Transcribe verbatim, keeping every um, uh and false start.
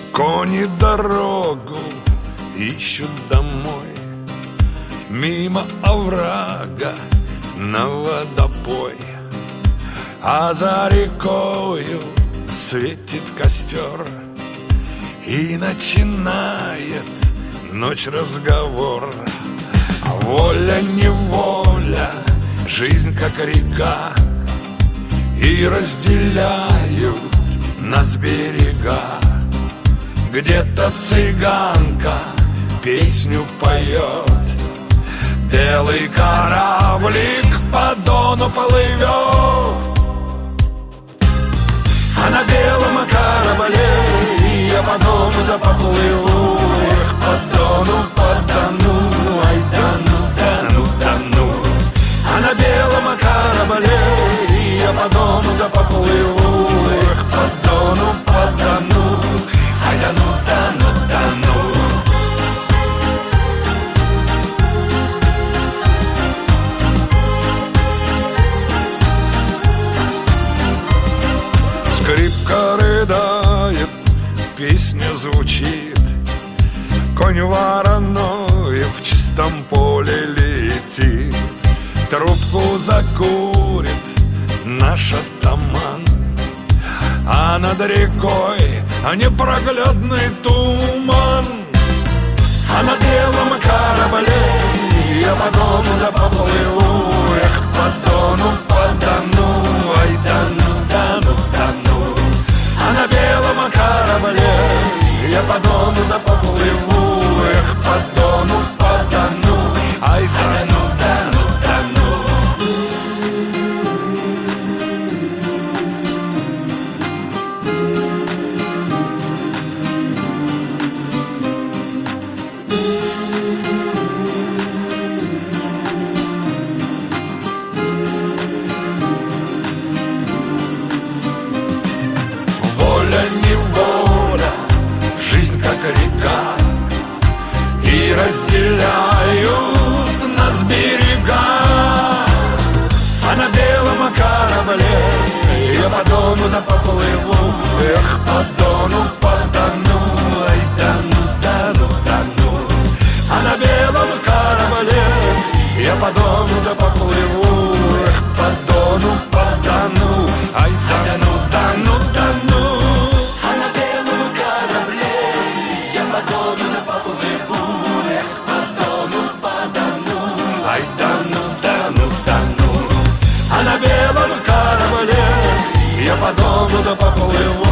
Кони дорогу ищут домой, мимо оврага на водопой. А за рекою светит костер, и начинает ночь разговор. А воля-неволя, жизнь как река, и разделяют нас берега. Где-то цыганка песню поет, белый кораблик по Дону плывет. А на белом корабле я по Дону да поплыву. Эх, по Дону, по Дону, ай да ну, да ну, да ну. А на белом корабле я по Дону да поплыву. Эх, по Дону, по Дону, ай да ну, да ну, да ну. Скрипка рыдает, песня звучит, конь вороной в чистом поле летит. Трубку закурит наш атаман, а над рекой непроглядный туман. А на белом корабле я по Дону да поплыву. Эх, по Дону, по Дону, ай да ну, да ну, да ну. А на белом корабле я по Дону да поплыву. Эх, по Дону, по Дону, ай да ну, да ну, да ну. Воля-неволя, жизнь как река, и разделяют нас берега. А на белом корабле я по Дону да поплыву. Эх, по Дону, по Дону, ай да ну, да ну, да ну. А на белом корабле я по Дону да поплыву. Эх, по Дону, по Дону, ай да ну, да ну, да ну. А на белом корабле я по Дону да поплыву. Эх, по Дону, по Дону, ай да ну, да ну, да ну. А на белом корабле я по Дону да поплыву.